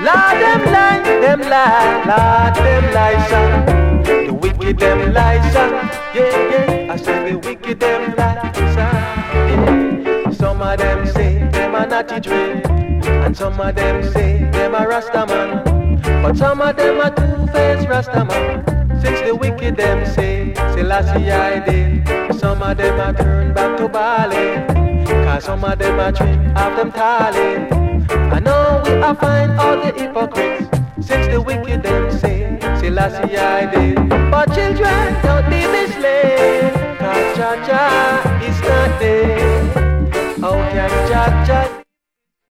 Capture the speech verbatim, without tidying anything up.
Lord, them lie, them lie, Lord, them lie, son. The wicked, them lie, son. Yeah, yeah, I say the wicked, them lie, son. Yeah. Some of them say them are naughty dream, and some of them say them are Rastaman, but some of them are two-faced Rastaman. Since the wicked them say, Selassie I did, some of them are turned back to Bali, cause some of them are trim of them tally. I know we are find all the hypocrites, since the wicked them say, Selassie I did. But children, don't